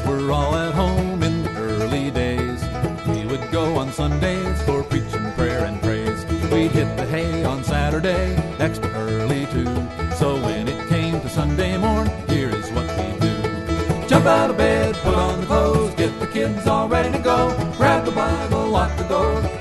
were all at home in the early days. We would go on Sundays for preaching, prayer, and praise. We'd hit the hay on Saturday, extra early too. So when it came to Sunday morn, here is what we do. Jump out of bed, put on the clothes, get the kids all ready to go. Grab the Bible, lock the door,